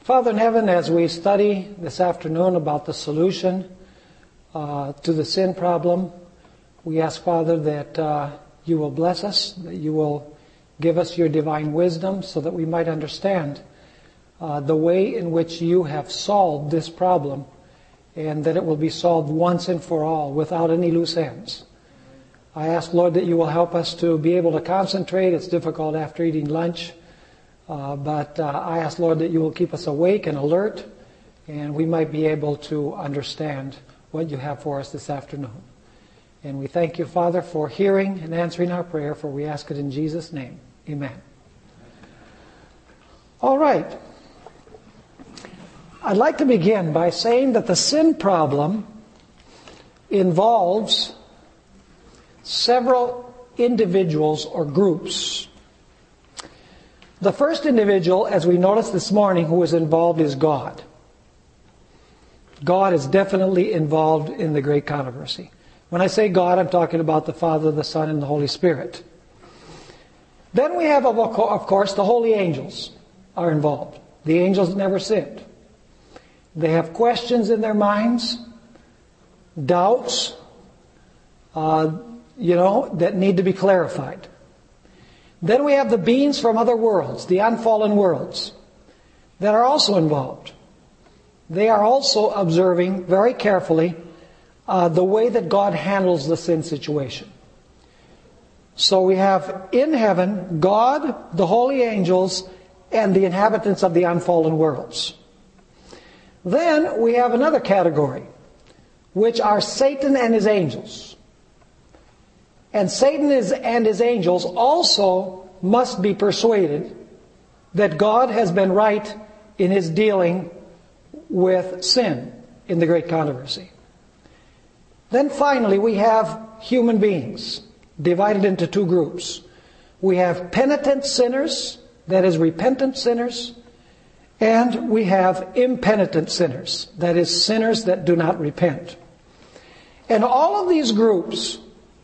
Father in heaven, as we study this afternoon about the solution to the sin problem, we ask, Father, that you will bless us, that you will give us your divine wisdom so that we might understand the way in which you have solved this problem, and that it will be solved once and for all without any loose ends. I ask, Lord, that you will help us to be able to concentrate. It's difficult after eating lunch. But I ask, Lord, that you will keep us awake and alert, and we might be able to understand what you have for us this afternoon. And we thank you, Father, for hearing and answering our prayer, for we ask it in Jesus' name. Amen. All right. I'd like to begin by saying that the sin problem involves several individuals or groups. The first individual, as we noticed this morning, who is involved is God. God is definitely involved in the great controversy. When I say God, I'm talking about the Father, the Son, and the Holy Spirit. Then we have, of course, the holy angels are involved. The angels never sinned. They have questions in their minds, doubts, that need to be clarified. Then we have the beings from other worlds, the unfallen worlds, that are also involved. They are also observing very carefully the way that God handles the sin situation. So we have in heaven God, the holy angels, and the inhabitants of the unfallen worlds. Then we have another category, which are Satan and his angels. And Satan and his angels also must be persuaded that God has been right in his dealing with sin in the great controversy. Then finally we have human beings divided into two groups. We have penitent sinners, that is repentant sinners, and we have impenitent sinners, that is sinners that do not repent. And all of these groups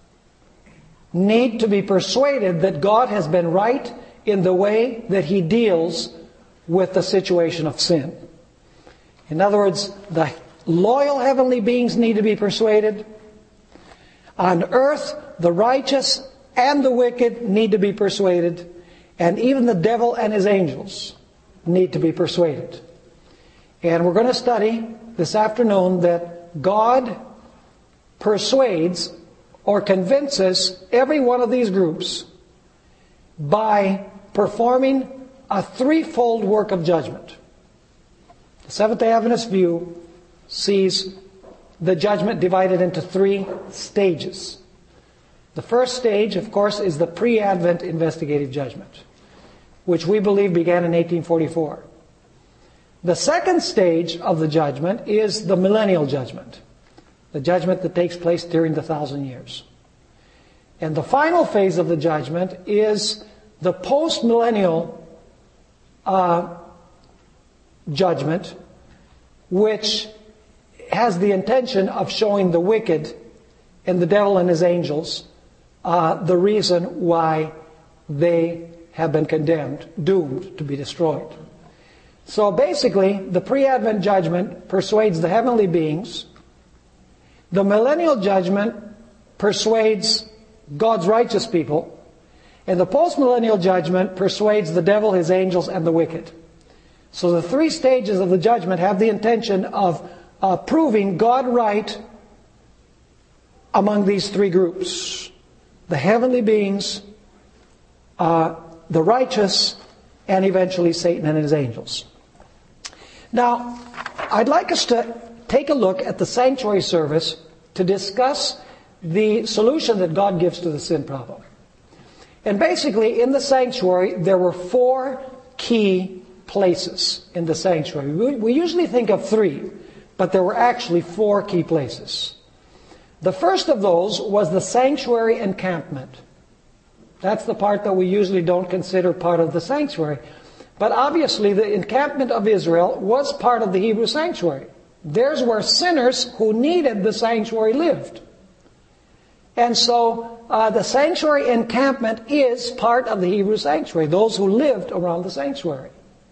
need to be persuaded that God has been right in the way that he deals with the situation of sin. In other words, the loyal heavenly beings need to be persuaded. On earth, the righteous and the wicked need to be persuaded. And even the devil and his angels need to be persuaded. And we're going to study this afternoon that God persuades or convinces every one of these groups by performing a threefold work of judgment. The Seventh-day Adventist view sees the judgment divided into three stages. The first stage, of course, is the pre-Advent investigative judgment, which we believe began in 1844. The second stage of the judgment is the millennial judgment, the judgment that takes place during the 1,000 years. And the final phase of the judgment is the post-millennial judgment, which has the intention of showing the wicked and the devil and his angels the reason why they have been condemned, doomed to be destroyed. So basically, the pre-Advent judgment persuades the heavenly beings. The millennial judgment persuades God's righteous people. And the post-millennial judgment persuades the devil, his angels, and the wicked. So the three stages of the judgment have the intention of proving God right among these three groups. The heavenly beings, the righteous, and eventually Satan and his angels. Now, I'd like us to take a look at the sanctuary service to discuss the solution that God gives to the sin problem. And basically, in the sanctuary, there were four key places in the sanctuary. We usually think of three, but there were actually four key places. The first of those was the sanctuary encampment. That's the part that we usually don't consider part of the sanctuary. But obviously, the encampment of Israel was part of the Hebrew sanctuary. There's where sinners who needed the sanctuary lived. And so the sanctuary encampment is part of the Hebrew sanctuary, those who lived around the sanctuary.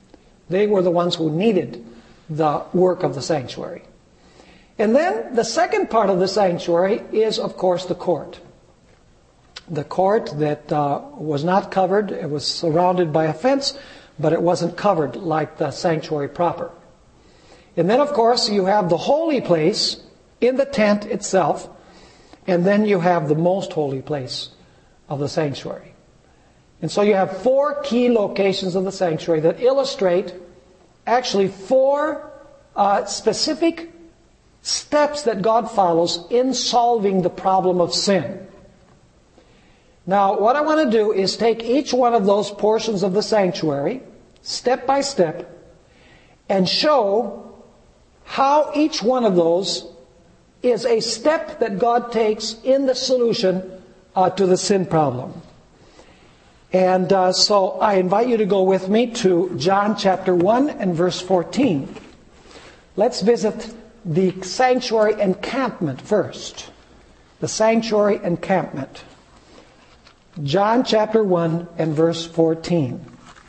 They were the ones who needed the work of the sanctuary. And then the second part of the sanctuary is, of course, the court. The court that was not covered. It was surrounded by a fence, but it wasn't covered like the sanctuary proper. And then, of course, you have the holy place in the tent itself, and then you have the most holy place of the sanctuary. And so you have 4 key locations of the sanctuary that illustrate actually 4 specific steps that God follows in solving the problem of sin. Now, what I want to do is take each one of those portions of the sanctuary, step by step, and show how each one of those is a step that God takes in the solution to the sin problem. And so I invite you to go with me to John chapter 1 and verse 14. Let's visit the sanctuary encampment first. The sanctuary encampment. John chapter 1 and verse 14.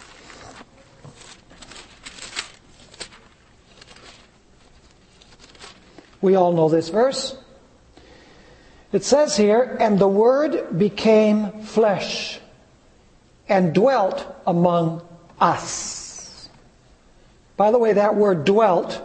We all know this verse. It says here, "And the Word became flesh and dwelt among us." By the way, that word dwelt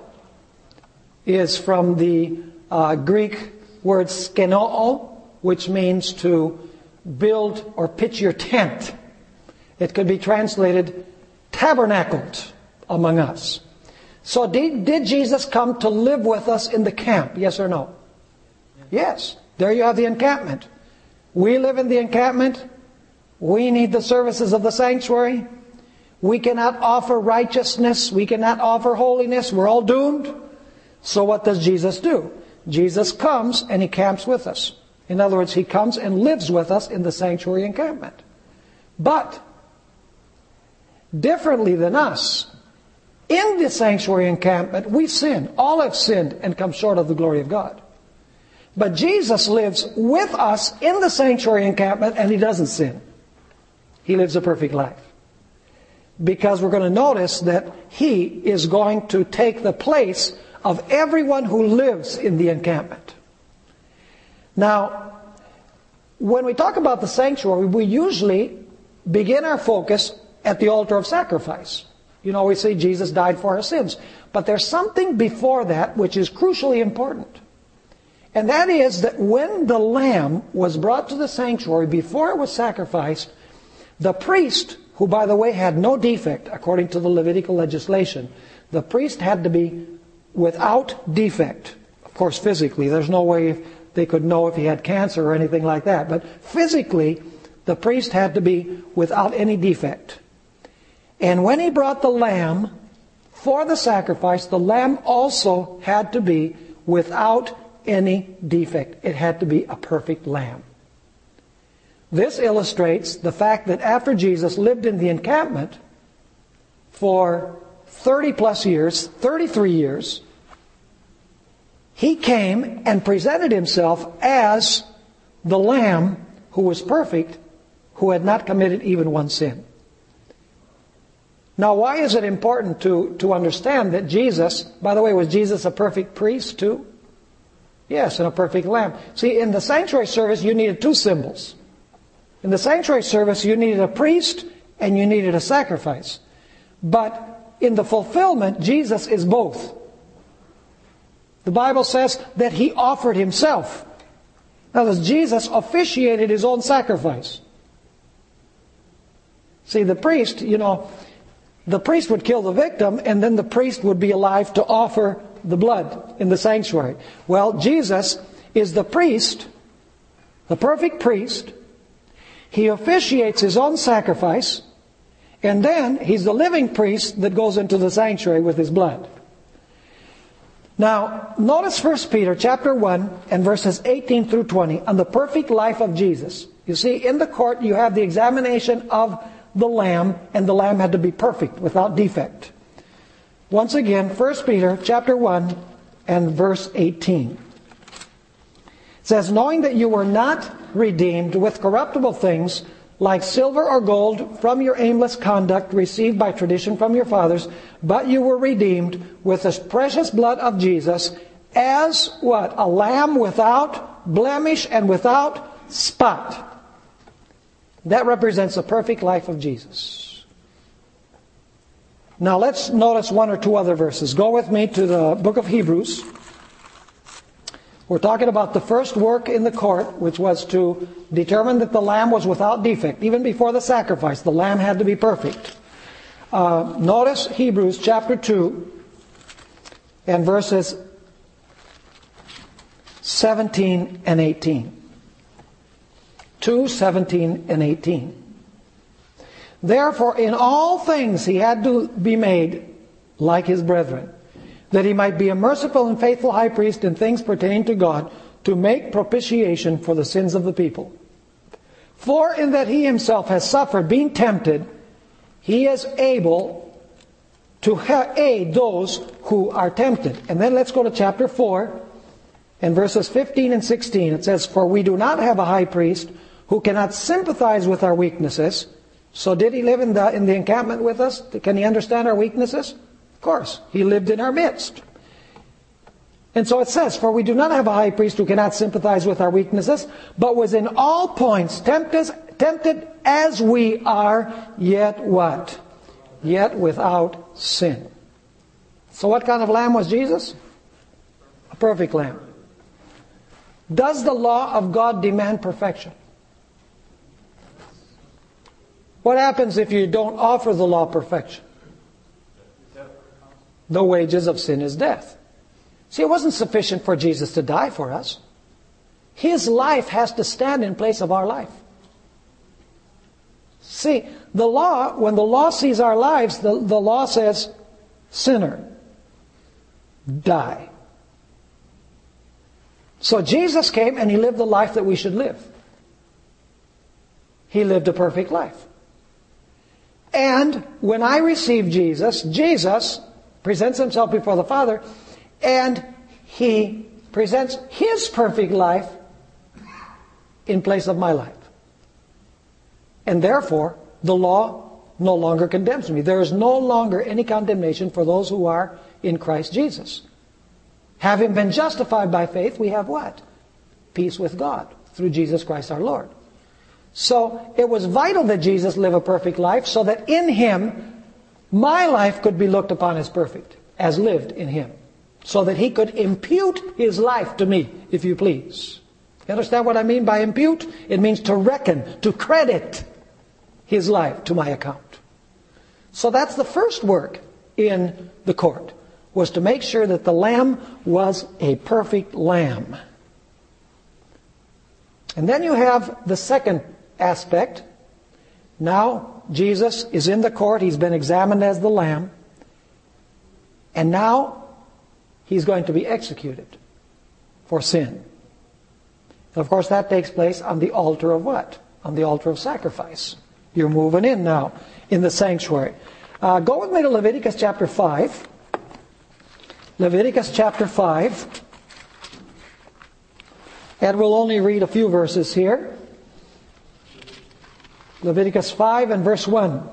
is from the Greek word skenoo, which means to build or pitch your tent. It could be translated tabernacled among us. So did Jesus come to live with us in the camp? Yes or no? Yes. There you have the encampment. We live in the encampment. We need the services of the sanctuary. We cannot offer righteousness. We cannot offer holiness. We're all doomed. So what does Jesus do? Jesus comes and He camps with us. In other words, He comes and lives with us in the sanctuary encampment. But, differently than us, in the sanctuary encampment, we sin. All have sinned and come short of the glory of God. But Jesus lives with us in the sanctuary encampment and He doesn't sin. He lives a perfect life. Because we're going to notice that He is going to take the place of everyone who lives in the encampment. Now, when we talk about the sanctuary, we usually begin our focus at the altar of sacrifice. You know, we say Jesus died for our sins. But there's something before that which is crucially important. And that is that when the lamb was brought to the sanctuary, before it was sacrificed, the priest, who by the way had no defect according to the Levitical legislation, the priest had to be without defect. Of course, physically, there's no way they could know if he had cancer or anything like that. But physically, the priest had to be without any defect. And when he brought the lamb for the sacrifice, the lamb also had to be without any defect. It had to be a perfect lamb. This illustrates the fact that after Jesus lived in the encampment for 30 plus years, 33 years, He came and presented Himself as the lamb who was perfect, who had not committed even one sin. Now, why is it important to understand that Jesus, by the way, was Jesus a perfect priest too? Yes, and a perfect lamb. See, in the sanctuary service, you needed 2 symbols. In the sanctuary service, you needed a priest and you needed a sacrifice. But in the fulfillment, Jesus is both. The Bible says that He offered Himself. In other words, Jesus officiated His own sacrifice. See, the priest, the priest would kill the victim, and then the priest would be alive to offer the blood in the sanctuary. Well, Jesus is the priest, the perfect priest. He officiates His own sacrifice, and then He's the living priest that goes into the sanctuary with His blood. Now, notice 1 Peter chapter 1 and verses 18 through 20 on the perfect life of Jesus. You see, in the court you have the examination of the lamb, and the lamb had to be perfect, without defect. Once again, 1 Peter chapter 1 and verse 18. It says, "Knowing that you were not redeemed with corruptible things, like silver or gold from your aimless conduct received by tradition from your fathers, but you were redeemed with the precious blood of Jesus as what? A lamb without blemish and without spot. That represents the perfect life of Jesus. Now let's notice one or two other verses. Go with me to the book of Hebrews. We're talking about the first work in the court, which was to determine that the lamb was without defect. Even before the sacrifice, the lamb had to be perfect. Notice Hebrews chapter 2 and verses 17 and 18. 2, 17 and 18. Therefore, in all things he had to be made like his brethren, that he might be a merciful and faithful high priest in things pertaining to God, to make propitiation for the sins of the people. For in that he himself has suffered, being tempted, he is able to aid those who are tempted. And then let's go to chapter 4 and verses 15 and 16. It says, for we do not have a high priest who cannot sympathize with our weaknesses. So did he live in the encampment with us? Can he understand our weaknesses? Of course. He lived in our midst. And so it says, for we do not have a high priest who cannot sympathize with our weaknesses, but was in all points tempted as we are, yet what? Yet without sin. So what kind of lamb was Jesus? A perfect lamb. Does the law of God demand perfection? What happens if you don't offer the law perfection? The wages of sin is death. See, it wasn't sufficient for Jesus to die for us. His life has to stand in place of our life. See, the law, when the law sees our lives, the law says, sinner, die. So Jesus came and he lived the life that we should live. He lived a perfect life. And when I receive Jesus, Jesus presents himself before the Father, and he presents his perfect life in place of my life. And therefore, the law no longer condemns me. There is no longer any condemnation for those who are in Christ Jesus. Having been justified by faith, we have what? Peace with God through Jesus Christ our Lord. So it was vital that Jesus live a perfect life so that in him, my life could be looked upon as perfect, as lived in him. So that he could impute his life to me, if you please. You understand what I mean by impute? It means to reckon, to credit his life to my account. So that's the first work in the court, was to make sure that the lamb was a perfect lamb. And then you have the second aspect. Now Jesus is in the court. He's been examined as the lamb. And now he's going to be executed for sin. And of course that takes place on the altar of what? On the altar of sacrifice. You're moving in now in the sanctuary. Go with me to Leviticus chapter 5. Leviticus chapter 5. And we'll only read a few verses here. Leviticus 5 and verse 1.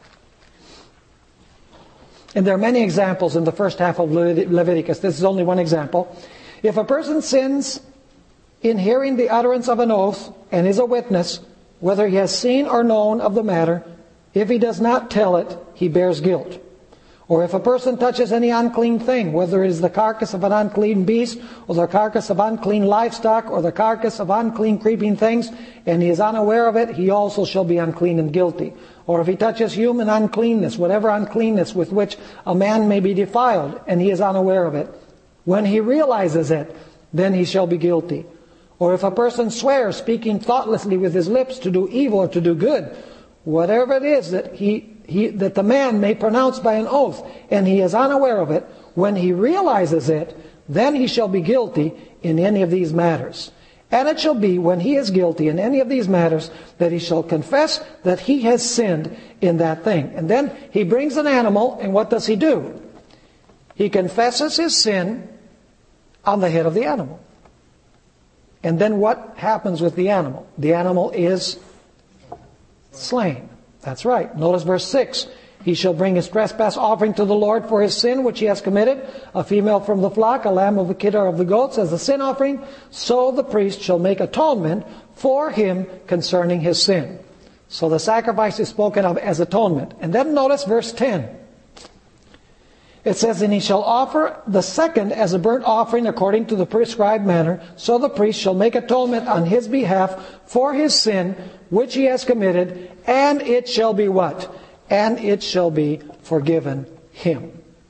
And there are many examples in the first half of Leviticus. This is only one example. If a person sins in hearing the utterance of an oath and is a witness, whether he has seen or known of the matter, if he does not tell it, he bears guilt. Or if a person touches any unclean thing, whether it is the carcass of an unclean beast, or the carcass of unclean livestock, or the carcass of unclean creeping things, and he is unaware of it, he also shall be unclean and guilty. Or if he touches human uncleanness, whatever uncleanness with which a man may be defiled, and he is unaware of it, when he realizes it, then he shall be guilty. Or if a person swears, speaking thoughtlessly with his lips to do evil or to do good, whatever it is that that the man may pronounce by an oath, and he is unaware of it, when he realizes it, then he shall be guilty in any of these matters. And it shall be, when he is guilty in any of these matters, that he shall confess that he has sinned in that thing. And then he brings an animal, and what does he do? He confesses his sin on the head of the animal. And then what happens with the animal? The animal is Slain. That's right. Notice verse 6. He shall bring his trespass offering to the Lord for his sin which he has committed, a female from the flock, a lamb of the kid or of the goats as a sin offering. So the priest shall make atonement for him concerning his sin. So the sacrifice is spoken of as atonement. And then notice verse 10. It says, and he shall offer the second as a burnt offering according to the prescribed manner. So the priest shall make atonement on his behalf for his sin which he has committed, and it shall be what? And it shall be forgiven him.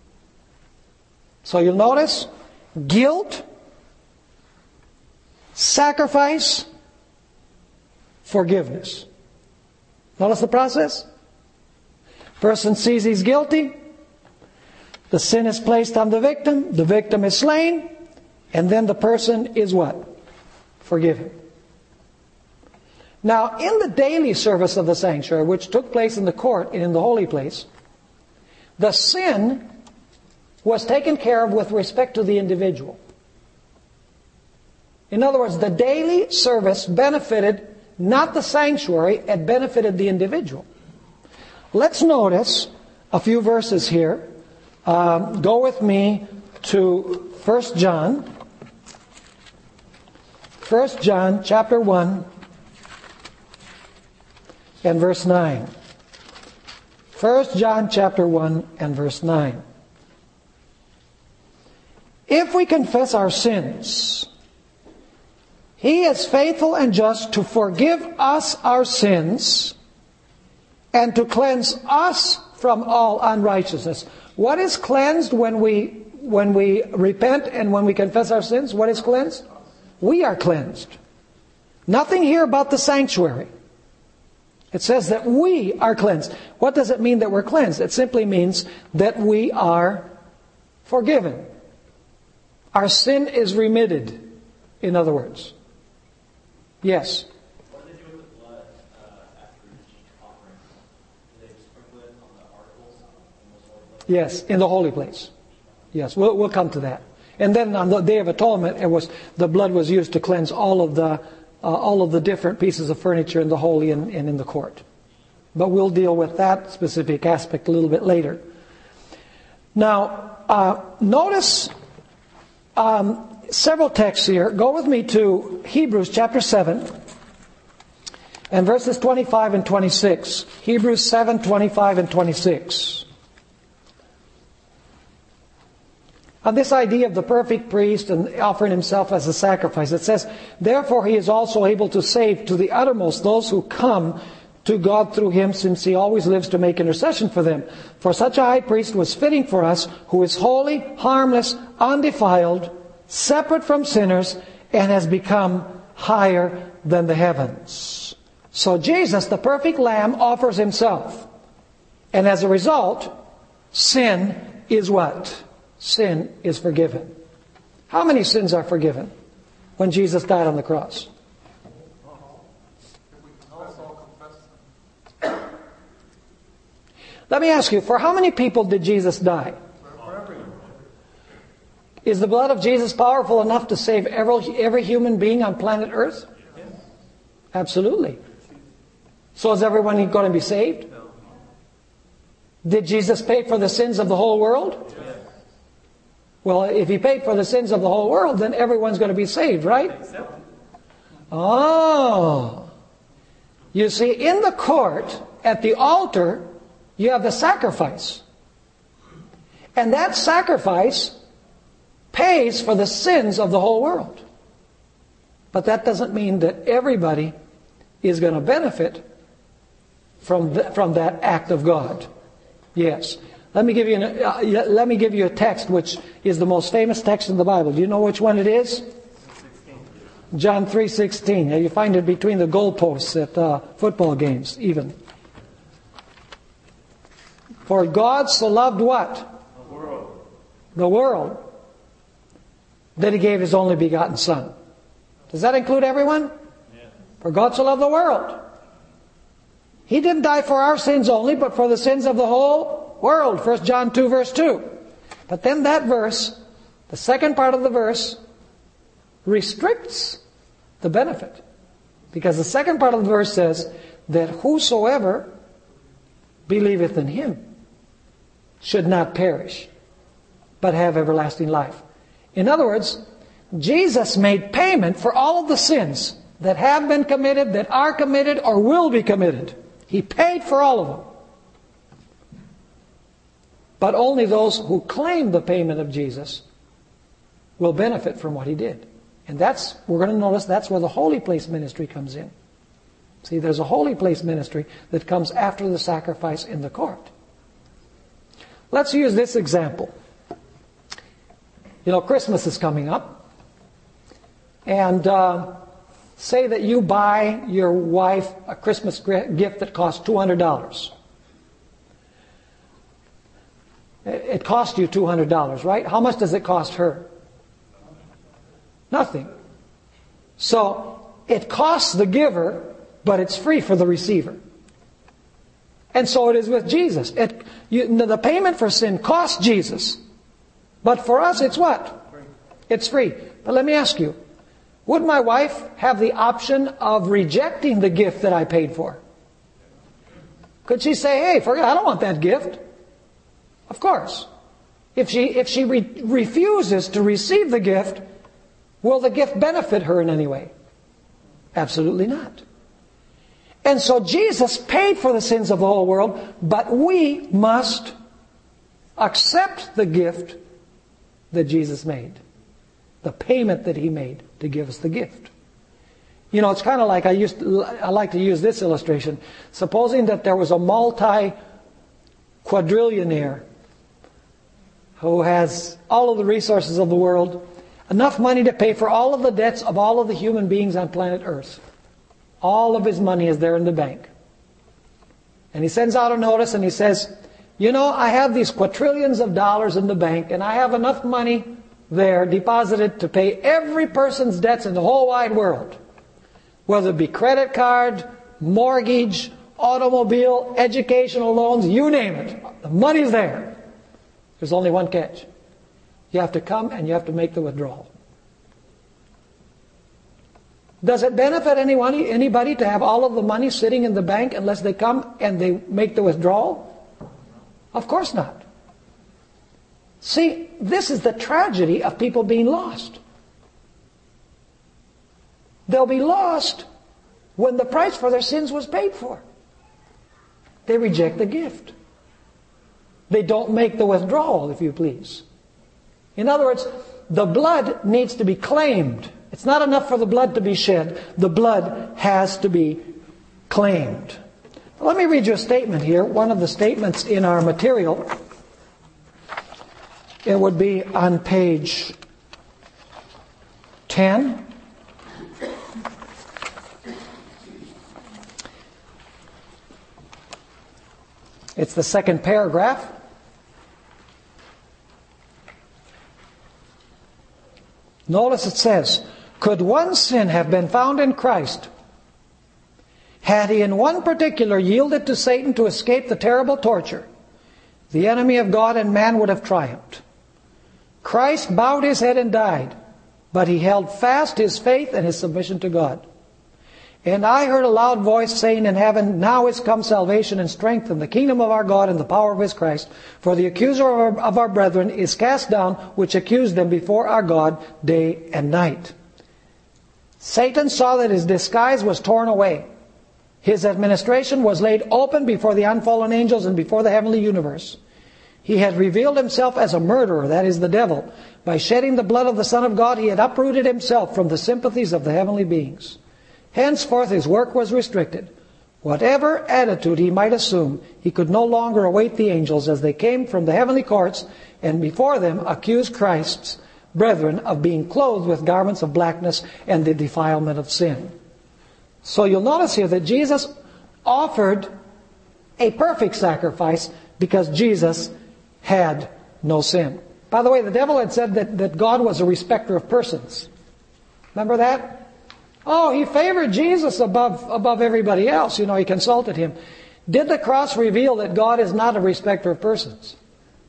So you'll notice, guilt, sacrifice, forgiveness. Notice the process? Person sees he's guilty. The sin is placed on the victim is slain, and then the person is what? Forgiven. Now, in the daily service of the sanctuary, which took place in the court and in the holy place, the sin was taken care of with respect to the individual. In other words, the daily service benefited not the sanctuary, it benefited the individual. Let's notice a few verses here. Go with me to 1 John. 1 John chapter 1 and verse 9. 1 John chapter 1 and verse 9. If we confess our sins, He is faithful and just to forgive us our sins and to cleanse us from all unrighteousness. What is cleansed when we repent and when we confess our sins? What is cleansed? We are cleansed. Nothing here about the sanctuary. It says that we are cleansed. What does it mean that we're cleansed? It simply means that we are forgiven. Our sin is remitted, in other words. Yes? What do they do with the blood after each offering? Do they sprinkle it on the articles in the holy place? Yes, in the holy place. Yes, we'll come to that. And then on the Day of Atonement, the blood was used to cleanse all of the different pieces of furniture in the holy and in the court. But we'll deal with that specific aspect a little bit later. Now, notice several texts here. Go with me to Hebrews chapter 7 and verses 25 and 26. Hebrews 7, 25 and 26. On this idea of the perfect priest and offering himself as a sacrifice, it says, therefore he is also able to save to the uttermost those who come to God through him, since he always lives to make intercession for them. For such a high priest was fitting for us, who is holy, harmless, undefiled, separate from sinners, and has become higher than the heavens. So Jesus, the perfect Lamb, offers himself. And as a result, sin is what? Sin is forgiven. How many sins are forgiven when Jesus died on the cross? Let me ask you, for how many people did Jesus die? Is the blood of Jesus powerful enough to save every human being on planet Earth? Absolutely. So is everyone going to be saved? Did Jesus pay for the sins of the whole world? Well, if he paid for the sins of the whole world, then everyone's going to be saved, right? Oh. You see, in the court, at the altar, you have the sacrifice. And that sacrifice pays for the sins of the whole world. But that doesn't mean that everybody is going to benefit from that act of God. Yes. Let me give you a text which is the most famous text in the Bible. Do you know which one it is? John 3:16. You find it between the goalposts at football games, even. For God so loved what? The world. The world. That He gave His only begotten Son. Does that include everyone? Yeah. For God so loved the world. He didn't die for our sins only, but for the sins of the whole world. 1 John 2 verse 2. But then that verse, the second part of the verse, restricts the benefit. Because the second part of the verse says that whosoever believeth in him should not perish, but have everlasting life. In other words, Jesus made payment for all of the sins that have been committed, that are committed, or will be committed. He paid for all of them. But only those who claim the payment of Jesus will benefit from what he did. And we're going to notice that's where the holy place ministry comes in. See, there's a holy place ministry that comes after the sacrifice in the court. Let's use this example. You know, Christmas is coming up. And say that you buy your wife a Christmas gift that costs $200. It cost you $200, right? How much does it cost her? Nothing. So it costs the giver, but it's free for the receiver. And so it is with Jesus. The payment for sin cost Jesus. But for us, it's what? It's free. But let me ask you, would my wife have the option of rejecting the gift that I paid for? Could she say, hey, forget, I don't want that gift? Of course. If she refuses to receive the gift, will the gift benefit her in any way? Absolutely not. And so Jesus paid for the sins of the whole world, but we must accept the gift that Jesus made. The payment that he made to give us the gift. You know, it's kind of like I like to use this illustration. Supposing that there was a multi-quadrillionaire who has all of the resources of the world, enough money to pay for all of the debts of all of the human beings on planet Earth. All of his money is there in the bank. And he sends out a notice and he says, you know, I have these quadrillions of dollars in the bank and I have enough money there deposited to pay every person's debts in the whole wide world. Whether it be credit card, mortgage, automobile, educational loans, you name it. The money's there. There's only one catch. You have to come and you have to make the withdrawal. Does it benefit anybody to have all of the money sitting in the bank unless they come and they make the withdrawal? Of course not. See, this is the tragedy of people being lost. They'll be lost when the price for their sins was paid for. They reject the gift. They don't make the withdrawal, if you please. In other words, the blood needs to be claimed. It's not enough for the blood to be shed. The blood has to be claimed. Let me read you a statement here. One of the statements in our material. It would be on page 10. It's the second paragraph. Notice it says, could one sin have been found in Christ had he in one particular yielded to Satan to escape the terrible torture? The enemy of God and man would have triumphed. Christ bowed his head and died, but he held fast his faith and his submission to God. And I heard a loud voice saying in heaven, now is come salvation and strength and the kingdom of our God and the power of his Christ. For the accuser of our brethren is cast down, which accused them before our God day and night. Satan saw that his disguise was torn away. His administration was laid open before the unfallen angels and before the heavenly universe. He had revealed himself as a murderer, that is the devil. By shedding the blood of the Son of God, he had uprooted himself from the sympathies of the heavenly beings. Henceforth his work was restricted. Whatever attitude he might assume, he could no longer await the angels as they came from the heavenly courts and before them accuse Christ's brethren of being clothed with garments of blackness and the defilement of sin. So you'll notice here that Jesus offered a perfect sacrifice because Jesus had no sin. By the way, the devil had said that God was a respecter of persons. Remember that? Oh, he favored Jesus above everybody else. You know, he consulted him. Did the cross reveal that God is not a respecter of persons?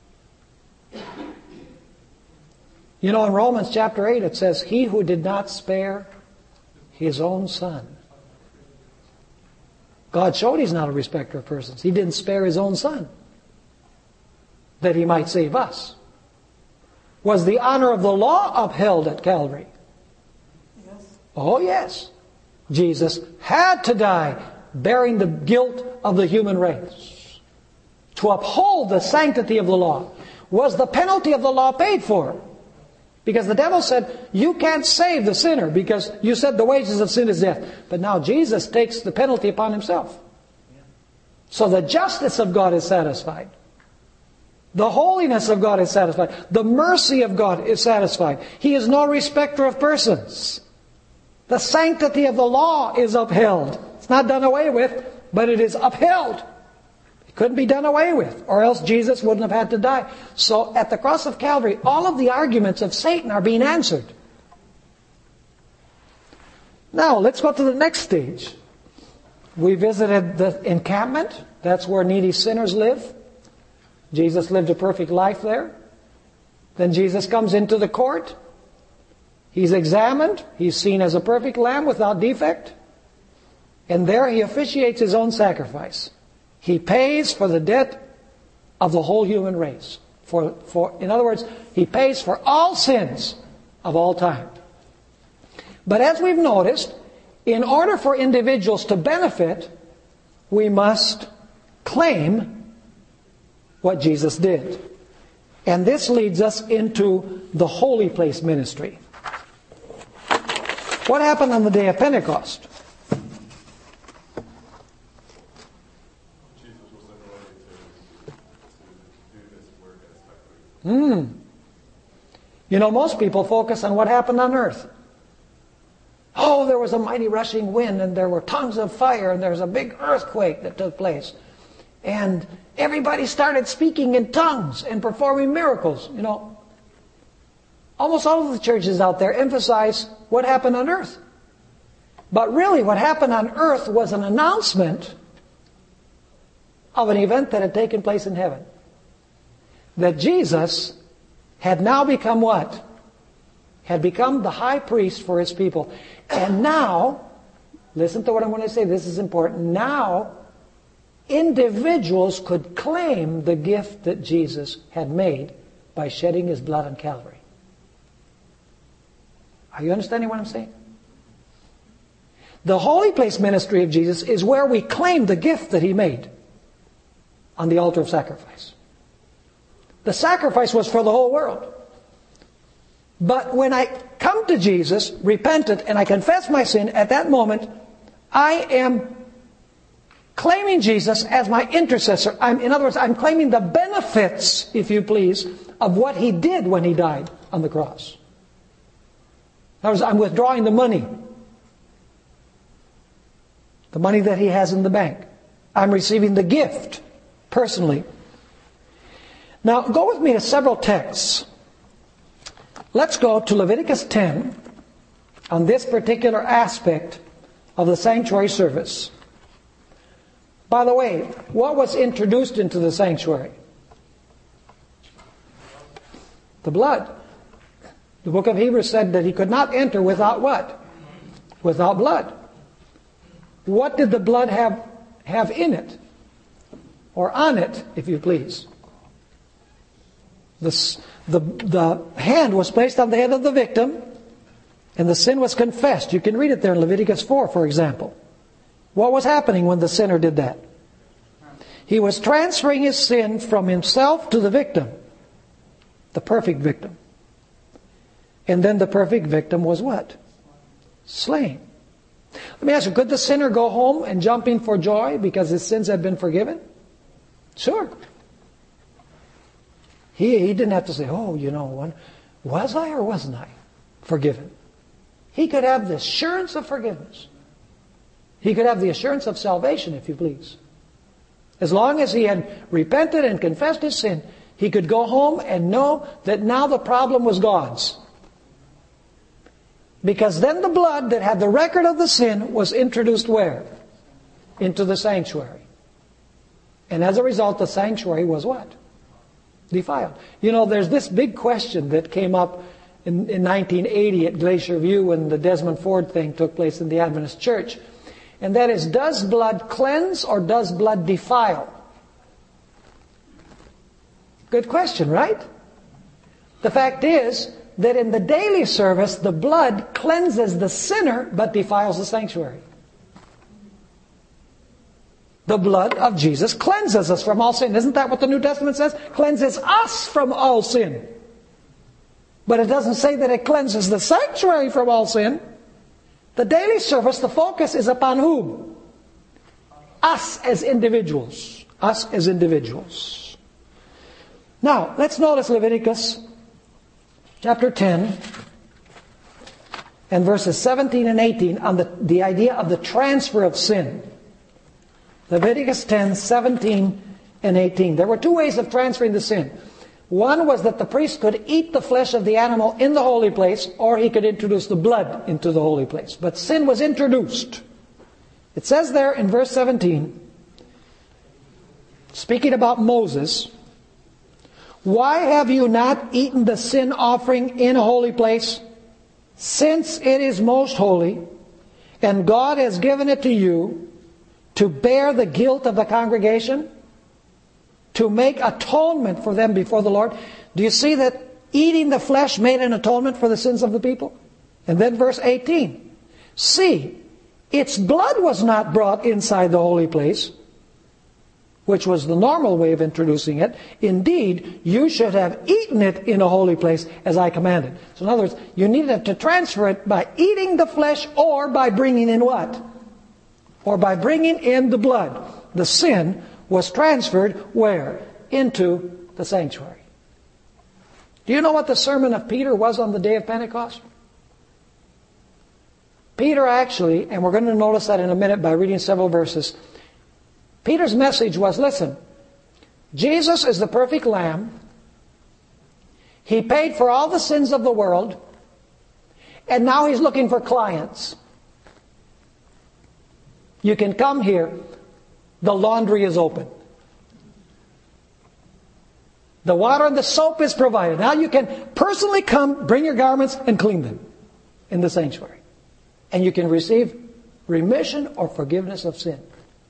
You know, in Romans chapter 8 it says, he who did not spare his own son. God showed He's not a respecter of persons. He didn't spare His own Son that He might save us. Was the honor of the law upheld at Calvary? Yes. Oh, yes. Jesus had to die, bearing the guilt of the human race. To uphold the sanctity of the law. Was the penalty of the law paid for? Because the devil said, you can't save the sinner because you said the wages of sin is death. But now Jesus takes the penalty upon Himself. So the justice of God is satisfied. The holiness of God is satisfied. The mercy of God is satisfied. He is no respecter of persons. The sanctity of the law is upheld. It's not done away with, but it is upheld. It couldn't be done away with, or else Jesus wouldn't have had to die. So at the cross of Calvary, all of the arguments of Satan are being answered. Now, let's go to the next stage. We visited the encampment. That's where needy sinners live. Jesus lived a perfect life there. Then Jesus comes into the court. He's examined. He's seen as a perfect lamb without defect. And there He officiates His own sacrifice. He pays for the debt of the whole human race. In other words, He pays for all sins of all time. But as we've noticed, in order for individuals to benefit, we must claim what Jesus did. And this leads us into the holy place ministry. What happened on the day of Pentecost? Jesus was anointed to do this work as You know, most people focus on what happened on earth. Oh, there was a mighty rushing wind, and there were tongues of fire, and there was a big earthquake that took place. And everybody started speaking in tongues and performing miracles. You know, almost all of the churches out there emphasize what happened on earth. But really, what happened on earth was an announcement of an event that had taken place in heaven. That Jesus had now become what? Had become the high priest for His people. And now, listen to what I'm going to say, this is important. Now, individuals could claim the gift that Jesus had made by shedding His blood on Calvary. Are you understanding what I'm saying? The holy place ministry of Jesus is where we claim the gift that He made on the altar of sacrifice. The sacrifice was for the whole world. But when I come to Jesus, repentant, and I confess my sin, at that moment, I am claiming Jesus as my intercessor. In other words, I'm claiming the benefits, if you please, of what He did when He died on the cross. In other words, I'm withdrawing the money that He has in the bank. I'm receiving the gift personally. Now, go with me to several texts. Let's go to Leviticus 10 on this particular aspect of the sanctuary service. By the way, what was introduced into the sanctuary? The blood. The book of Hebrews said that He could not enter without what? Without blood. What did the blood have in it? Or on it, if you please? The hand was placed on the head of the victim, and the sin was confessed. You can read it there in Leviticus 4, for example. What was happening when the sinner did that? He was transferring his sin from himself to the victim, the perfect victim. And then the perfect victim was what? Slain. Let me ask you, could the sinner go home and jump in for joy because his sins had been forgiven? Sure. He didn't have to say, oh, you know, was I or wasn't I forgiven? He could have the assurance of forgiveness. He could have the assurance of salvation, if you please. As long as he had repented and confessed his sin, he could go home and know that now the problem was God's. Because then the blood that had the record of the sin was introduced where? Into the sanctuary. And as a result, the sanctuary was what? Defiled. You know, there's this big question that came up in 1980 at Glacier View when the Desmond Ford thing took place in the Adventist Church. And that is, does blood cleanse or does blood defile? Good question, right? The fact is that in the daily service, the blood cleanses the sinner but defiles the sanctuary. The blood of Jesus cleanses us from all sin. Isn't that what the New Testament says? Cleanses us from all sin. But it doesn't say that it cleanses the sanctuary from all sin. The daily service, the focus is upon whom? Us as individuals. Us as individuals. Now, let's notice Leviticus chapter 10 and verses 17 and 18 on the idea of the transfer of sin. Leviticus 10, 17 and 18. There were two ways of transferring the sin. One was that the priest could eat the flesh of the animal in the holy place, or he could introduce the blood into the holy place. But sin was introduced. It says there in verse 17, speaking about Moses, "Why have you not eaten the sin offering in a holy place? Since it is most holy, and God has given it to you to bear the guilt of the congregation, to make atonement for them before the Lord." Do you see that eating the flesh made an atonement for the sins of the people? And then verse 18. "See, its blood was not brought inside the holy place," which was the normal way of introducing it. "Indeed, you should have eaten it in a holy place as I commanded." So in other words, you needed to transfer it by eating the flesh or by bringing in what? Or by bringing in the blood. The sin was transferred where? Into the sanctuary. Do you know what the sermon of Peter was on the day of Pentecost? Peter actually, and we're going to notice that in a minute by reading several verses, Peter's message was, listen, Jesus is the perfect Lamb. He paid for all the sins of the world, and now He's looking for clients. You can come here. The laundry is open. The water and the soap is provided. Now you can personally come, bring your garments, and clean them in the sanctuary. And you can receive remission or forgiveness of sin.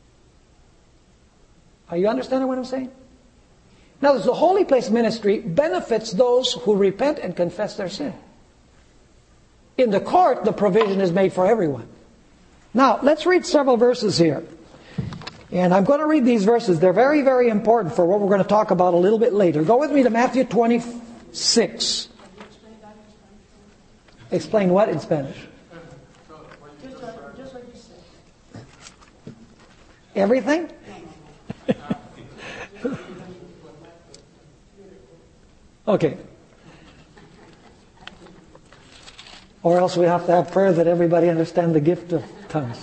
Are you understanding what I'm saying? Now, the holy place ministry benefits those who repent and confess their sin. In the court, the provision is made for everyone. Now, let's read several verses here. And I'm going to read these verses. They're very, very important for what we're going to talk about a little bit later. Go with me to Matthew 26. Explain what in Spanish? Just like you said. Everything? Okay. Or else we have to have prayer that everybody understand the gift of tongues.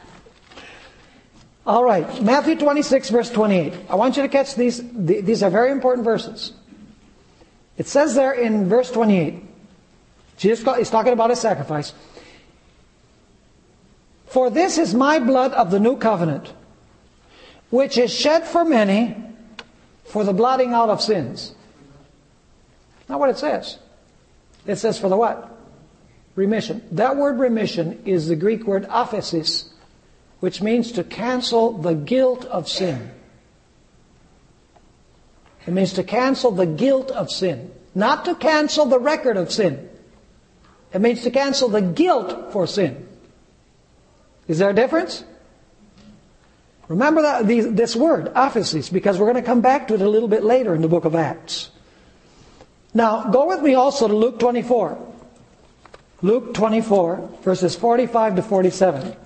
All right, Matthew 26, verse 28. I want you to catch these. These are very important verses. It says there in verse 28, Jesus is talking about a sacrifice. "For this is my blood of the new covenant, which is shed for many for the blotting out of sins." Not what it says. It says for the what? Remission. That word remission is the Greek word aphesis, which means to cancel the guilt of sin. It means to cancel the guilt of sin. Not to cancel the record of sin. It means to cancel the guilt for sin. Is there a difference? Remember this word, aphesis, because we're going to come back to it a little bit later in the book of Acts. Now, go with me also to Luke 24. Luke 24, verses 45 to 47.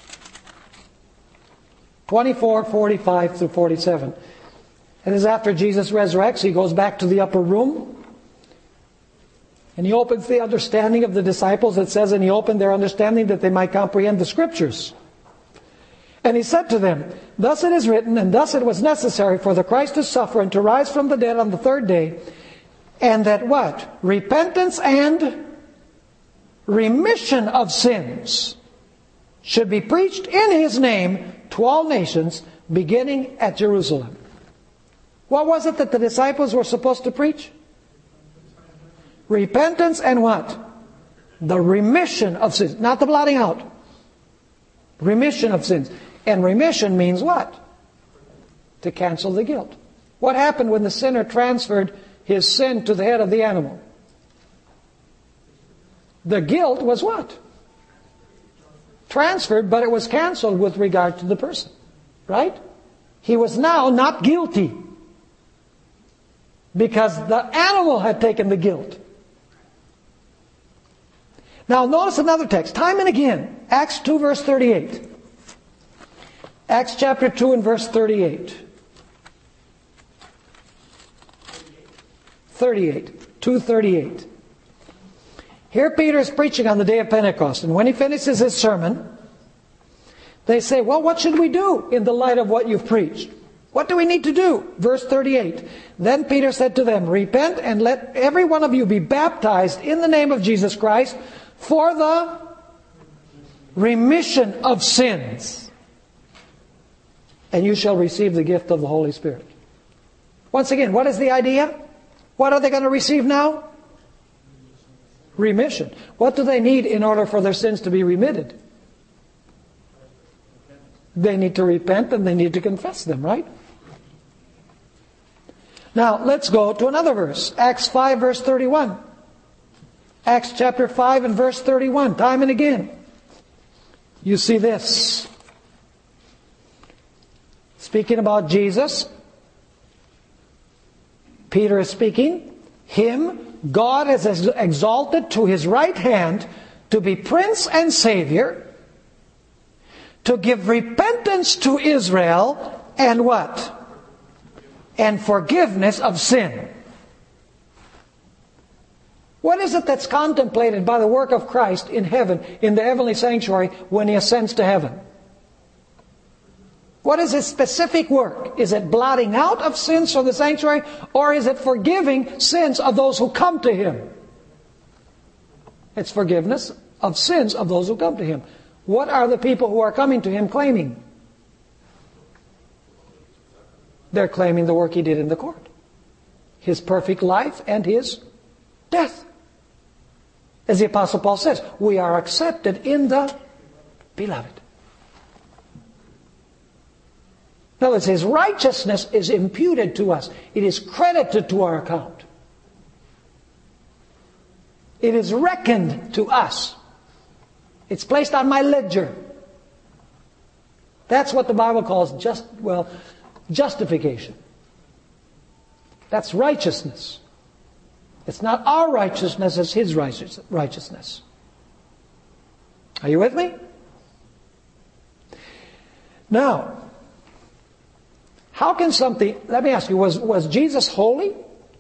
24, 45 to 47. It is after Jesus resurrects. He goes back to the upper room. And He opens the understanding of the disciples. It says, and He opened their understanding that they might comprehend the Scriptures. And He said to them, "Thus it is written, and thus it was necessary for the Christ to suffer and to rise from the dead on the third day. And that" what? "Repentance and remission of sins should be preached in His name to all nations, beginning at Jerusalem." What was it that the disciples were supposed to preach? Repentance and what? The remission of sins. Not the blotting out. Remission of sins. And remission means what? To cancel the guilt. What happened when the sinner transferred his sin to the head of the animal? The guilt was what? Transferred, but it was canceled with regard to the person. Right? He was now not guilty. Because the animal had taken the guilt. Now notice another text. Time and again. Acts 2 verse 38. Acts chapter 2 and verse 38. 2:38. Here Peter is preaching on the day of Pentecost. And when he finishes his sermon, they say, well, what should we do in the light of what you've preached? What do we need to do? Verse 38. Then Peter said to them, repent and let every one of you be baptized in the name of Jesus Christ for the remission of sins. And you shall receive the gift of the Holy Spirit. Once again, what is the idea? What are they going to receive now? Remission. What do they need in order for their sins to be remitted? They need to repent and they need to confess them, right? Now, let's go to another verse. Acts 5 verse 31. Acts chapter 5 and verse 31. Time and again. You see this. Speaking about Jesus, Peter is speaking. Him God has exalted to His right hand to be Prince and Savior, to give repentance to Israel, and what? And forgiveness of sin. What is it that's contemplated by the work of Christ in heaven, in the heavenly sanctuary, when He ascends to heaven? What is His specific work? Is it blotting out of sins from the sanctuary, or is it forgiving sins of those who come to Him? It's forgiveness of sins of those who come to Him. What are the people who are coming to Him claiming? They're claiming the work He did in the court. His perfect life and His death. As the Apostle Paul says, we are accepted in the Beloved. In other words, His righteousness is imputed to us. It is credited to our account. It is reckoned to us. It's placed on my ledger. That's what the Bible calls justification. That's righteousness. It's not our righteousness, it's His righteousness. Are you with me? Now, how can something, let me ask you, was Jesus holy?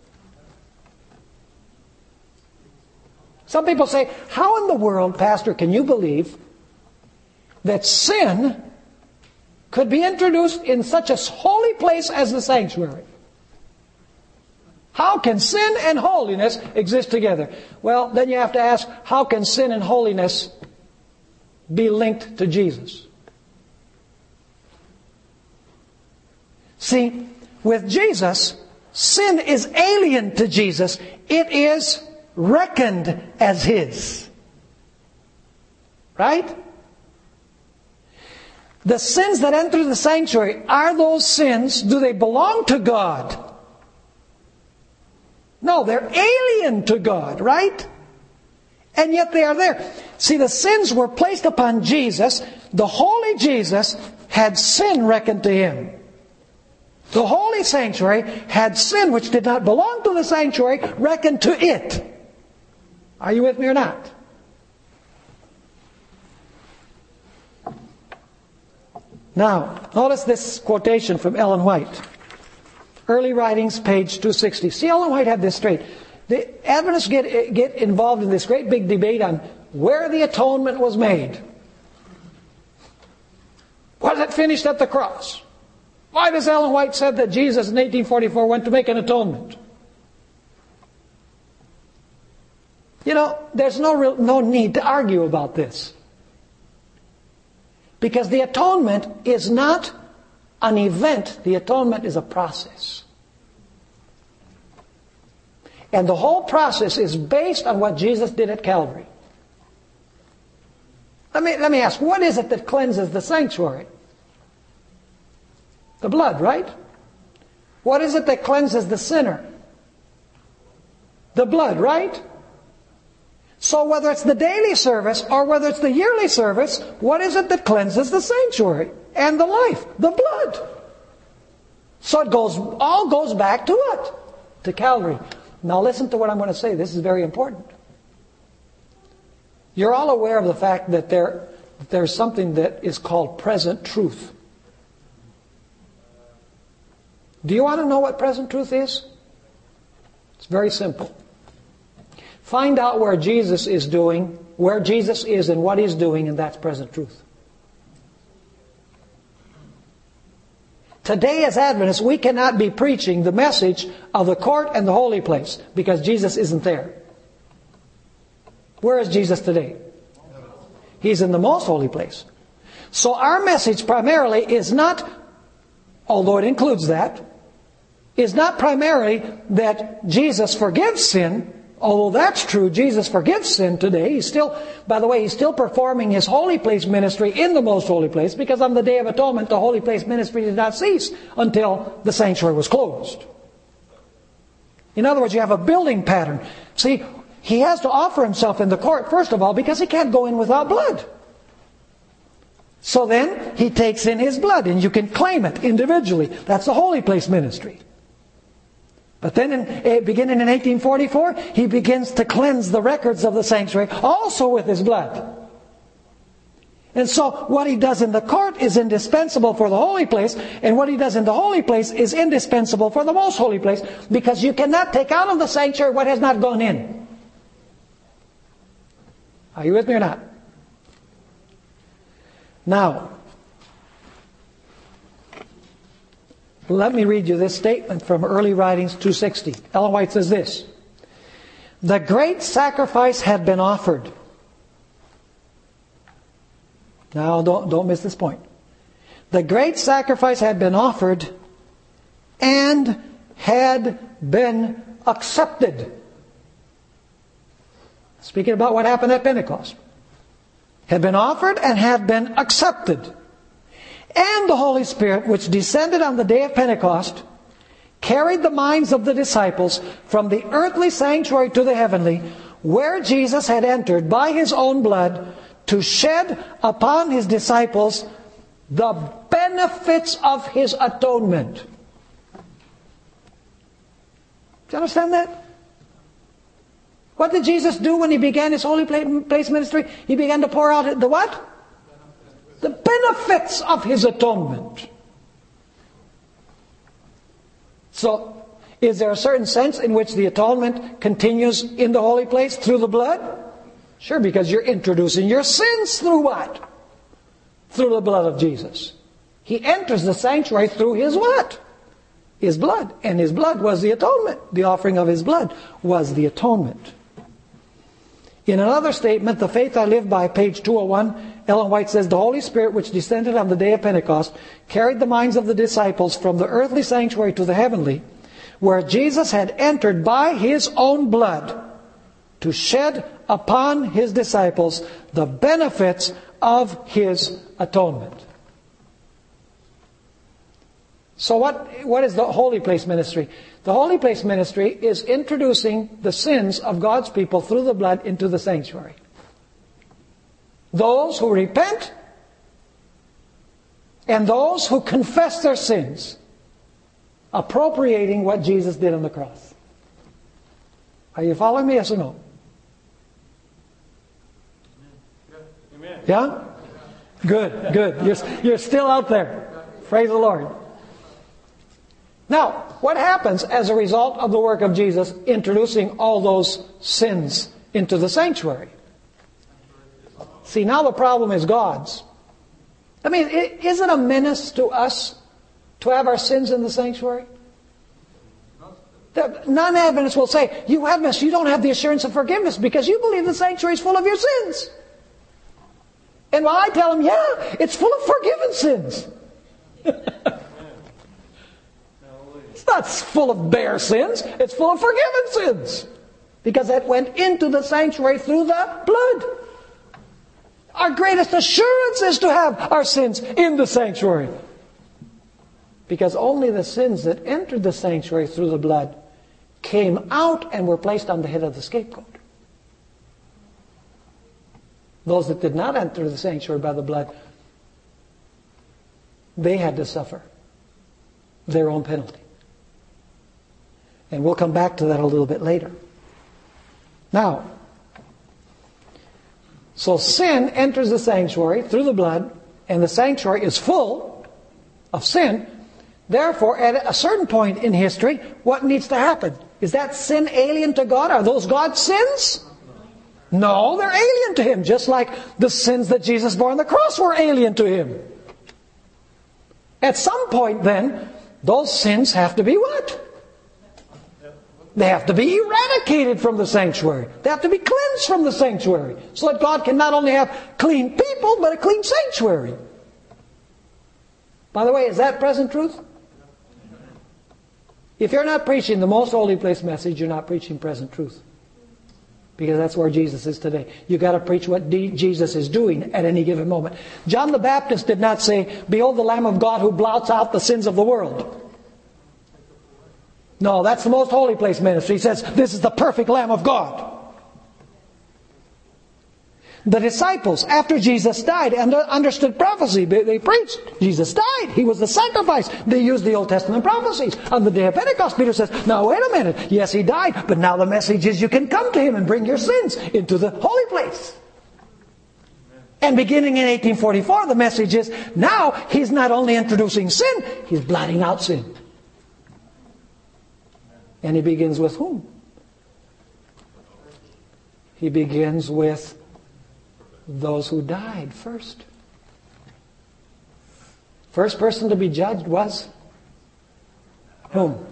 Some people say, how in the world, Pastor, can you believe that sin could be introduced in such a holy place as the sanctuary? How can sin and holiness exist together? Well, then you have to ask, how can sin and holiness be linked to Jesus? See, with Jesus, sin is alien to Jesus. It is reckoned as His. Right? The sins that enter the sanctuary, are those sins, do they belong to God? No, they're alien to God, right? And yet they are there. See, the sins were placed upon Jesus. The holy Jesus had sin reckoned to Him. The holy sanctuary had sin which did not belong to the sanctuary reckoned to it. Are you with me or not? Now, notice this quotation from Ellen White. Early Writings, page 260. See, Ellen White had this straight. The Adventists get involved in this great big debate on where the atonement was made. Was it finished at the cross? Why does Ellen White say that Jesus in 1844 went to make an atonement? You know, there's no need to argue about this. Because the atonement is not an event. The atonement is a process. And the whole process is based on what Jesus did at Calvary. Let me ask, what is it that cleanses the sanctuary? The blood, right? What is it that cleanses the sinner? The blood, right? So whether it's the daily service or whether it's the yearly service, what is it that cleanses the sanctuary and the life? The blood. So it all goes back to what? To Calvary. Now listen to what I'm going to say. This is very important. You're all aware of the fact that there's something that is called present truth. Do you want to know what present truth is? It's very simple. Find out where Jesus is and what He's doing, and that's present truth. Today as Adventists, we cannot be preaching the message of the court and the holy place because Jesus isn't there. Where is Jesus today? He's in the most holy place. So our message primarily is not, although it includes that, is not primarily that Jesus forgives sin, although that's true, Jesus forgives sin today. He's still performing His holy place ministry in the most holy place, because on the Day of Atonement, the holy place ministry did not cease until the sanctuary was closed. In other words, you have a building pattern. See, He has to offer Himself in the court, first of all, because He can't go in without blood. So then, He takes in His blood, and you can claim it individually. That's the holy place ministry. But then, beginning in 1844, He begins to cleanse the records of the sanctuary, also with His blood. And so, what He does in the court is indispensable for the holy place, and what He does in the holy place is indispensable for the most holy place, because you cannot take out of the sanctuary what has not gone in. Are you with me or not? Now, let me read you this statement from Early Writings 260. Ellen White says this: "The great sacrifice had been offered." Now, don't miss this point. The great sacrifice had been offered and had been accepted. Speaking about what happened at Pentecost. Had been offered and had been accepted. And the Holy Spirit, which descended on the day of Pentecost, carried the minds of the disciples from the earthly sanctuary to the heavenly, where Jesus had entered by His own blood to shed upon His disciples the benefits of His atonement. Do you understand that? What did Jesus do when He began His holy place ministry? He began to pour out the what? The benefits of His atonement. So, is there a certain sense in which the atonement continues in the holy place through the blood? Sure, because you're introducing your sins through what? Through the blood of Jesus. He enters the sanctuary through His what? His blood. And His blood was the atonement. The offering of His blood was the atonement. In another statement, The Faith I Live By, page 201, Ellen White says, "The Holy Spirit, which descended on the day of Pentecost, carried the minds of the disciples from the earthly sanctuary to the heavenly, where Jesus had entered by His own blood to shed upon His disciples the benefits of His atonement." So what is the holy place ministry? The holy place ministry is introducing the sins of God's people through the blood into the sanctuary. Those who repent and those who confess their sins, appropriating what Jesus did on the cross. Are you following me, yes or no? Amen. Yeah? Good. You're still out there. Praise the Lord. Now, what happens as a result of the work of Jesus introducing all those sins into the sanctuary? See, now the problem is God's. I mean, is it a menace to us to have our sins in the sanctuary? The non-Adventists will say, you Adventists, you don't have the assurance of forgiveness because you believe the sanctuary is full of your sins. And while I tell them, yeah, it's full of forgiven sins. It's not full of bare sins. It's full of forgiven sins. Because it went into the sanctuary through the blood. Our greatest assurance is to have our sins in the sanctuary. Because only the sins that entered the sanctuary through the blood came out and were placed on the head of the scapegoat. Those that did not enter the sanctuary by the blood, they had to suffer their own penalty. And we'll come back to that a little bit later. Now, so sin enters the sanctuary through the blood, and the sanctuary is full of sin. Therefore, at a certain point in history, what needs to happen? Is that sin alien to God? Are those God's sins? No, they're alien to Him, just like the sins that Jesus bore on the cross were alien to Him. At some point then, those sins have to be what? They have to be eradicated from the sanctuary. They have to be cleansed from the sanctuary, so that God can not only have clean people, but a clean sanctuary. By the way, is that present truth? If you're not preaching the most holy place message, you're not preaching present truth. Because that's where Jesus is today. You've got to preach what Jesus is doing at any given moment. John the Baptist did not say, "Behold the Lamb of God who blots out the sins of the world." No, that's the most holy place ministry. He says, "This is the perfect Lamb of God." The disciples, after Jesus died and understood prophecy, they preached. Jesus died. He was the sacrifice. They used the Old Testament prophecies. On the day of Pentecost, Peter says, "Now wait a minute. Yes, He died, but now the message is you can come to Him and bring your sins into the holy place." And beginning in 1844, the message is, now He's not only introducing sin, He's blotting out sin. And He begins with whom? He begins with those who died first. First person to be judged was whom?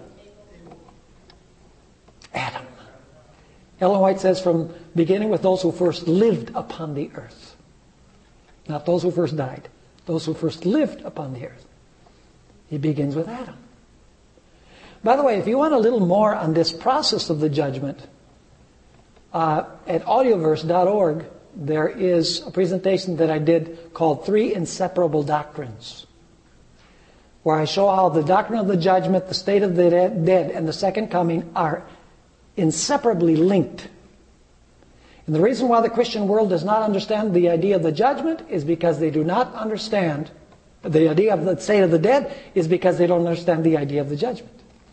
Adam. Ellen White says, from beginning with those who first lived upon the earth. Not those who first died. Those who first lived upon the earth. He begins with Adam. By the way, if you want a little more on this process of the judgment, at audioverse.org, there is a presentation that I did called 3 Inseparable Doctrines, where I show how the doctrine of the judgment, the state of the dead, and the second coming are inseparably linked. And the reason why the Christian world does not understand the idea of the judgment is because they do not understand the idea of the state of the dead, is because they don't understand the idea of the judgment.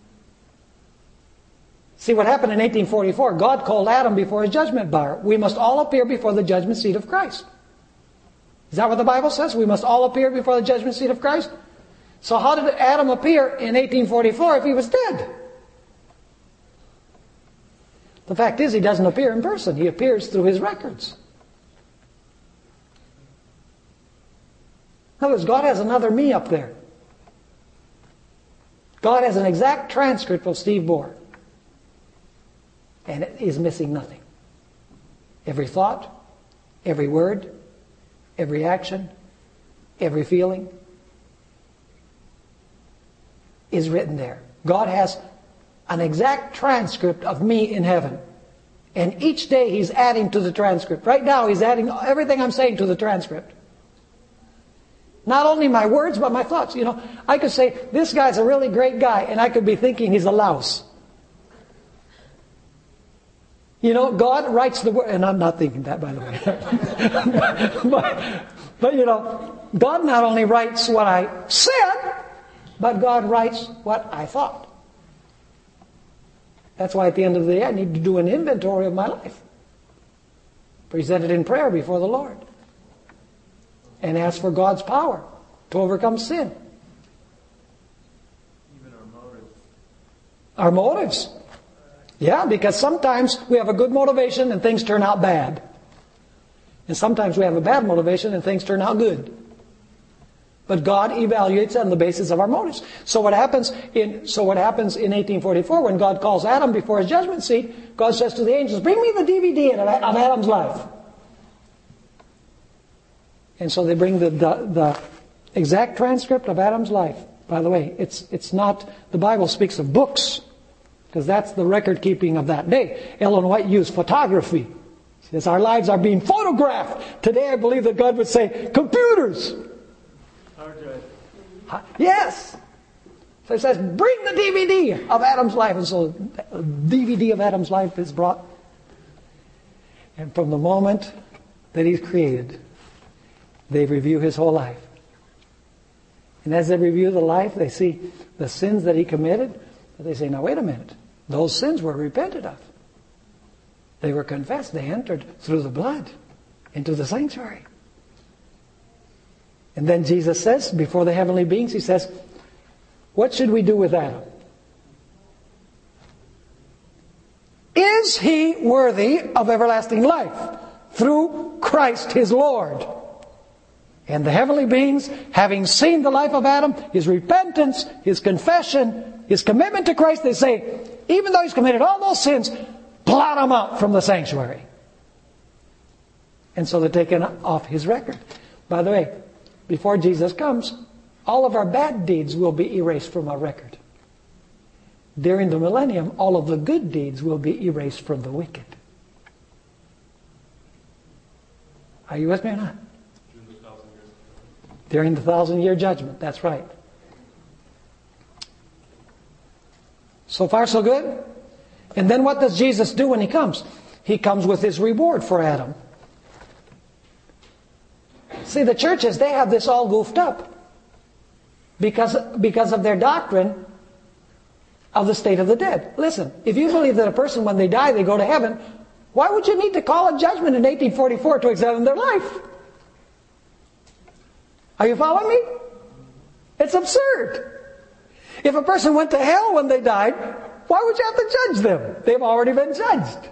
See what happened in 1844. God called Adam before His judgment bar. We must all appear before the judgment seat of Christ. Is that what the Bible says? We must all appear before the judgment seat of Christ? So how did Adam appear in 1844 if he was dead? The fact is, he doesn't appear in person. He appears through his records. In other words, God has another me up there. God has an exact transcript of Steve Bohr. And it is missing nothing. Every thought, every word, every action, every feeling is written there. God has an exact transcript of me in heaven. And each day He's adding to the transcript. Right now He's adding everything I'm saying to the transcript. Not only my words, but my thoughts. You know, I could say, this guy's a really great guy, and I could be thinking he's a louse. You know, God writes the word, and I'm not thinking that, by the way. but you know, God not only writes what I said, but God writes what I thought. That's why at the end of the day I need to do an inventory of my life. Present it in prayer before the Lord. And ask for God's power to overcome sin. Even our motives. Our motives. Yeah, because sometimes we have a good motivation and things turn out bad. And sometimes we have a bad motivation and things turn out good. But God evaluates on the basis of our motives. So what happens in 1844 when God calls Adam before His judgment seat, God says to the angels, "Bring me the DVD of Adam's life." And so they bring the exact transcript of Adam's life. By the way, it's not, the Bible speaks of books, because that's the record keeping of that day. Ellen White used photography. Says our lives are being photographed. Today I believe that God would say, computers. Okay. Yes. So it says, bring the DVD of Adam's life. And so the DVD of Adam's life is brought. And from the moment that he's created, they review his whole life. And as they review the life, they see the sins that he committed. But they say, now wait a minute. Those sins were repented of. They were confessed. They entered through the blood into the sanctuary. And then Jesus says, before the heavenly beings, he says, what should we do with Adam? Is he worthy of everlasting life through Christ his Lord? And the heavenly beings, having seen the life of Adam, his repentance, his confession, his commitment to Christ, they say, even though he's committed all those sins, blot him out from the sanctuary. And so they're taken off his record. By the way, before Jesus comes, all of our bad deeds will be erased from our record. During the millennium, all of the good deeds will be erased from the wicked. Are you with me or not? During the 1,000-year judgment, that's right. So far, so good? And then what does Jesus do when he comes? He comes with his reward for Adam. See, the churches, they have this all goofed up because of their doctrine of the state of the dead. Listen, if you believe that a person, when they die, they go to heaven, why would you need to call a judgment in 1844 to examine their life? Are you following me? It's absurd. If a person went to hell when they died, why would you have to judge them? They've already been judged.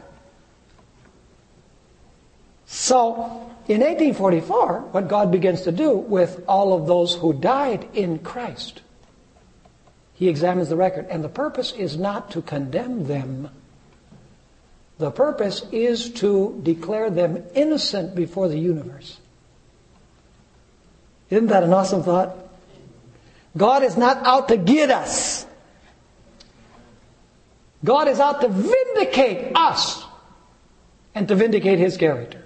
So, in 1844, what God begins to do with all of those who died in Christ, he examines the record. And the purpose is not to condemn them. The purpose is to declare them innocent before the universe. Isn't that an awesome thought? God is not out to get us. God is out to vindicate us and to vindicate his character.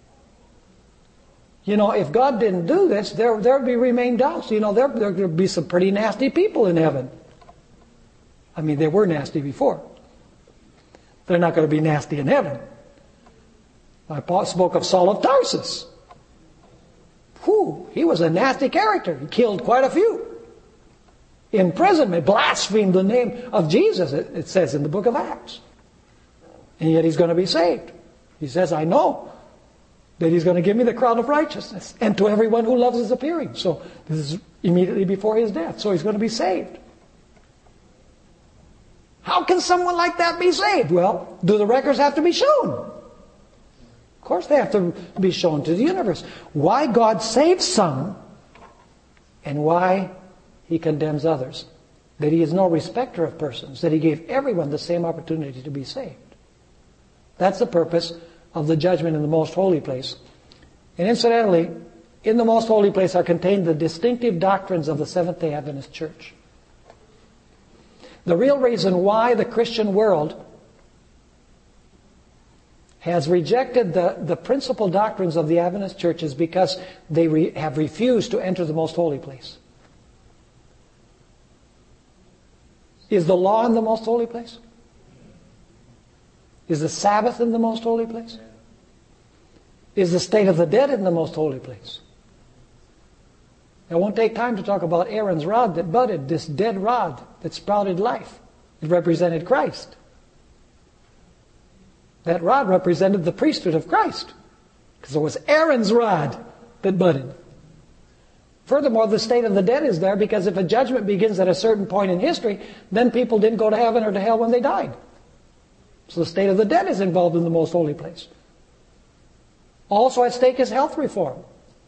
You know, if God didn't do this, there would remain doubts. You know, there would be some pretty nasty people in heaven. I mean, they were nasty before. They're not going to be nasty in heaven. I spoke of Saul of Tarsus. Whew, he was a nasty character. He killed quite a few. Imprisonment, blasphemed the name of Jesus, it says in the book of Acts. And yet he's going to be saved. He says, I know that he's going to give me the crown of righteousness, and to everyone who loves his appearing. So this is immediately before his death. So he's going to be saved. How can someone like that be saved? Well, do the records have to be shown? Of course they have to be shown to the universe. Why God saves some and why he condemns others. That he is no respecter of persons. That he gave everyone the same opportunity to be saved. That's the purpose of the judgment in the most holy place. And incidentally, in the most holy place are contained the distinctive doctrines of the Seventh-day Adventist Church. The real reason why the Christian world has rejected the principal doctrines of the Adventist Church is because they have refused to enter the most holy place. Is the law in the most holy place? Is the Sabbath in the most holy place? Is the state of the dead in the most holy place? I won't take time to talk about Aaron's rod that budded, this dead rod that sprouted life. It represented Christ. That rod represented the priesthood of Christ. Because it was Aaron's rod that budded. Furthermore, the state of the dead is there because if a judgment begins at a certain point in history, then people didn't go to heaven or to hell when they died. So the state of the dead is involved in the most holy place. Also at stake is health reform.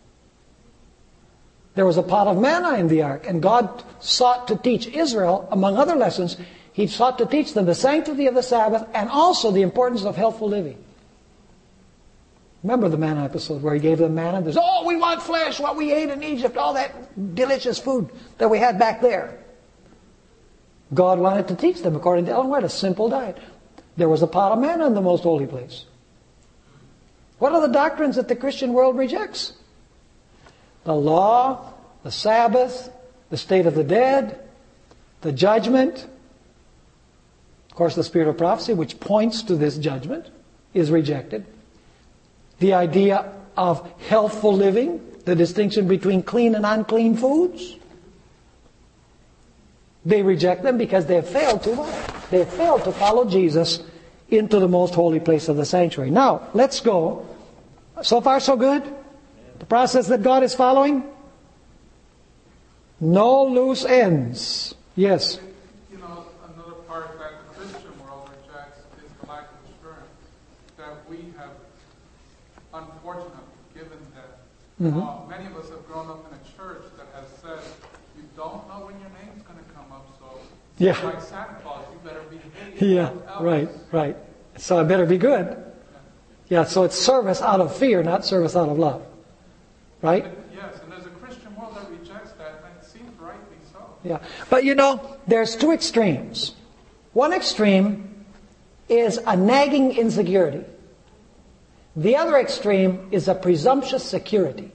There was a pot of manna in the ark, and God sought to teach Israel, among other lessons, he sought to teach them the sanctity of the Sabbath and also the importance of healthful living. Remember the manna episode where he gave them manna? There's, we want flesh, what we ate in Egypt, all that delicious food that we had back there. God wanted to teach them, according to Ellen White, a simple diet. There was a pot of manna in the most holy place. What are the doctrines that the Christian world rejects? The law, the Sabbath, the state of the dead, the judgment. Of course, the spirit of prophecy, which points to this judgment, is rejected. The idea of healthful living, the distinction between clean and unclean foods. They reject them because they have failed to what? They have failed to follow Jesus into the most holy place of the sanctuary. Now, let's go. So far, so good? The process that God is following? No loose ends. Yes? You know, another part that the Christian world rejects is the lack of assurance that we have, unfortunately, given them. Many of us have grown up in a church that has said, you don't know when your name's going to come up, so Yeah. like Santa Claus, you better behave. Yeah, right. So I better be good. Yeah, so it's service out of fear, not service out of love. Right? Yes, and there's a Christian world that rejects that, and it seems rightly so. Yeah. But you know, there's two extremes. One extreme is a nagging insecurity. The other extreme is a presumptuous security.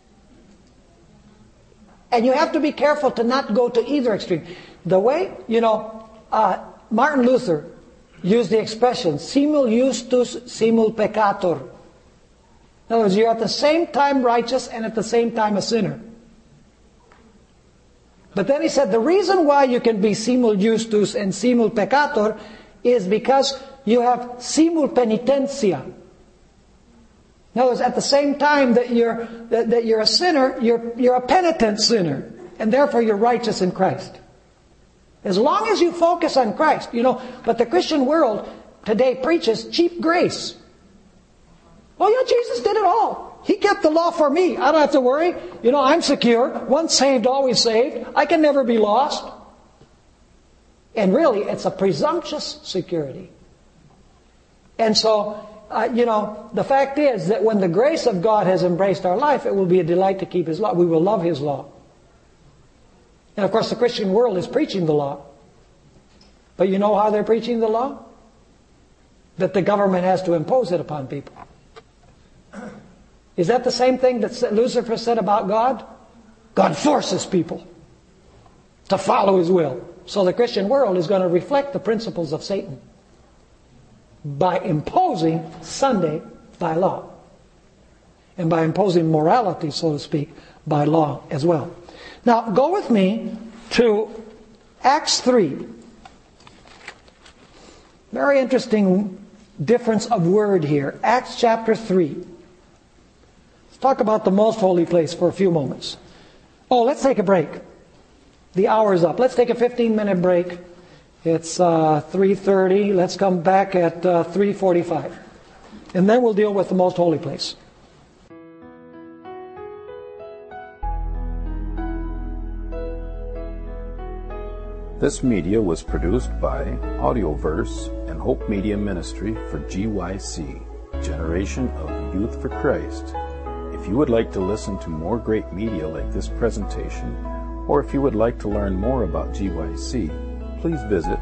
And you have to be careful to not go to either extreme. The way, Martin Luther used the expression, simul justus, simul peccator. In other words, you're at the same time righteous and at the same time a sinner. But then he said the reason why you can be simul justus and simul peccator is because you have simul penitentia. In other words, at the same time that you're a sinner, you're a penitent sinner, and therefore you're righteous in Christ. As long as you focus on Christ, but the Christian world today preaches cheap grace. Oh yeah, Jesus did it all. He kept the law for me. I don't have to worry. I'm secure. Once saved, always saved. I can never be lost. And really, it's a presumptuous security. And so, the fact is that when the grace of God has embraced our life, it will be a delight to keep His law. We will love His law. And of course, the Christian world is preaching the law. But you know how they're preaching the law? That the government has to impose it upon people. Is that the same thing that Lucifer said about God? God forces people to follow His will. So the Christian world is going to reflect the principles of Satan by imposing Sunday by law. And by imposing morality, so to speak, by law as well. Now, go with me to Acts 3. Very interesting difference of word here. Acts chapter 3. Let's talk about the most holy place for a few moments. Oh, let's take a break. The hour's up. Let's take a 15-minute break. It's 3:30. Let's come back at 3:45. And then we'll deal with the most holy place. This media was produced by Audioverse and Hope Media Ministry for GYC, Generation of Youth for Christ. If you would like to listen to more great media like this presentation, or if you would like to learn more about GYC, please visit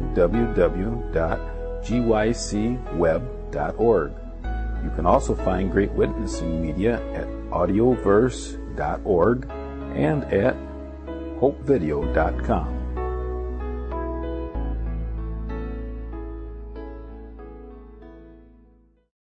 www.gycweb.org. You can also find great witnessing media at audioverse.org and at hopevideo.com.